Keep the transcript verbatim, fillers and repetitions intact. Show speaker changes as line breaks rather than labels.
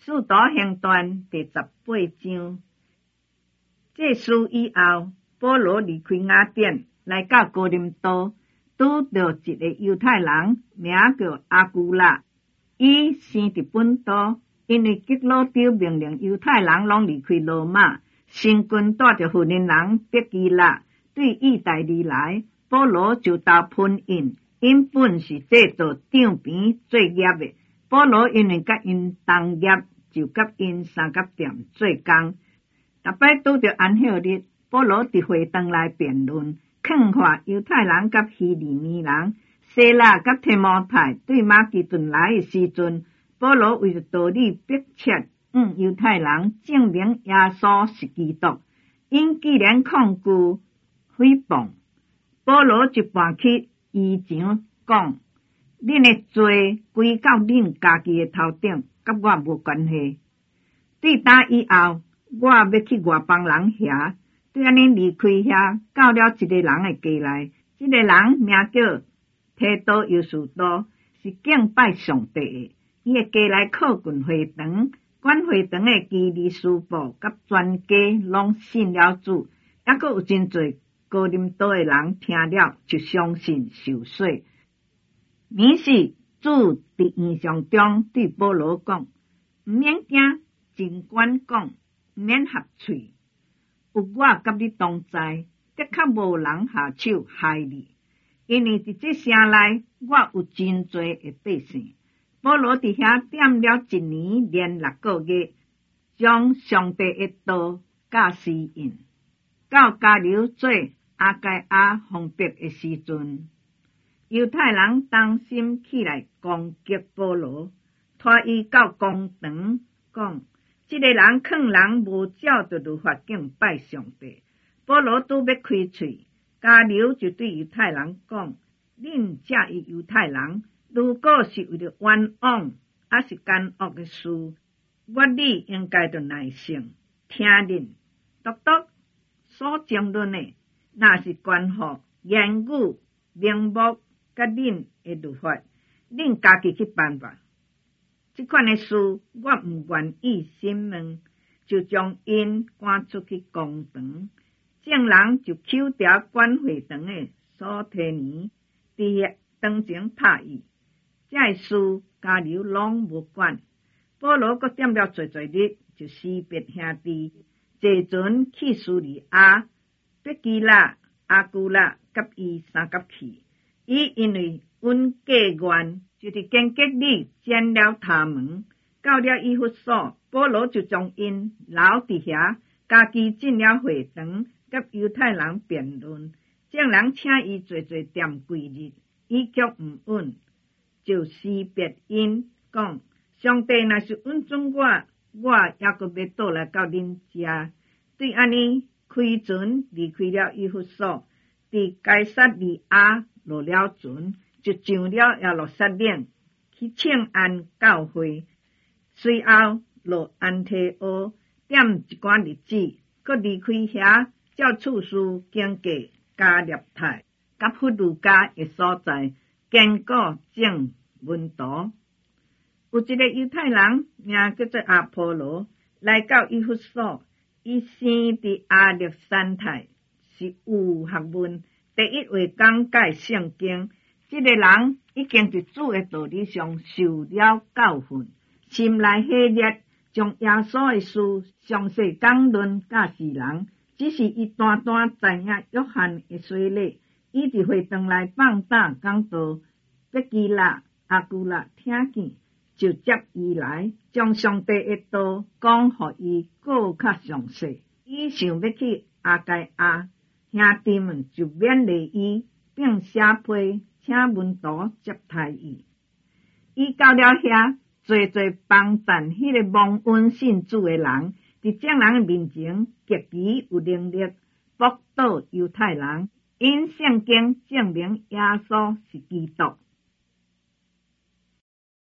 使徒行传第十八章。这事以后，保罗离开雅典，来到哥林多，拄到一个犹太人，名叫阿古拉。伊生伫本都，因为基罗丢命令犹太人拢离开罗马，成军带着妇人人别基拉，对意大利来，保罗就到喷印。因本是制作场边做业的，保罗因为甲因同业，就甲因三角店做工。逐摆拄着安息日，保罗伫会堂内辩论，劝化犹太人甲希利尼人。西拉甲提摩太对马其顿来的时阵，保罗为着道理迫切向犹太人证明耶稣是基督，因既然抗拒诽谤，保罗就搬去衣场讲：恁的罪归到恁家己的头顶，甲我无关系。对打以后，我要去外邦人遐，对安尼离开遐，到了一个人的家内，这个人名叫提多犹士多，是敬拜上帝的。伊的家内靠近会堂，管会堂的基利师傅甲全家拢信了主，还阁有真侪哥林多的人听了就相信受洗。于是主伫异象中对保罗讲：毋免惊，尽管讲，毋免合喙，有我甲你同在，的确无人下手害你。因为伫这城内，我有真侪的百姓。保罗伫遐踮了一年连六个月，将上帝的道教示因。到加流做阿盖亚封闭的时阵，犹太人担心起来攻击保罗，拖伊到公堂，讲：这个人劝人无照着律法敬拜上帝。保罗拄要开喙，加流就对犹太人讲：恁这是犹太人，如果是为了冤枉，还是奸恶的事，我你应该着耐性听恁。独独所争论的，若是关乎言语、名目甲恁的律法，恁家己去办吧。这款的事，我毋愿意审问，就将因赶出去公堂。众人就扣掉管会堂的所提尼，伫当前拍伊。这事加流拢无管。保罗阁踮了侪侪日，就辞别兄弟，坐船去叙利亚、别基拉、阿古拉甲伊三角去。伊因为阮家愿，就伫间隔里见了他们。到了以弗所，保罗就将因留伫遐，家己进了会堂，甲犹太人辩论。众人请伊坐坐踮几日，伊却毋稳，就辞别因，讲：上帝若是允准我，我还阁要倒来到恁家。对安尼，开船离开了以弗所，伫该撒利亚落了船，就上了耶路撒冷去请安教会。随后落安提阿，点一寡日子，阁离开遐，照次序经过加略泰、甲弗鲁加的所在，经过正门徒。有一个犹太人名叫做阿波罗，来到以弗所，伊生伫亚历山泰，是有学问，第一位讲解圣经。这个人已经伫主的道理上受了教训，心内喜热，将耶稣的事详细讲论教示人。只是伊单单知影约翰的洗礼，伊伫会堂内放胆讲道，别基拉、阿古拉听见，就接伊来，将上帝的道讲互伊更较详细。伊想要去阿盖亚，兄弟们就勉励伊，并写批请门徒接待伊。伊到了遐，侪侪帮赞迄个蒙恩信主的人，伫众人面前极其有能力驳倒犹太人，因圣经证明耶稣是基督。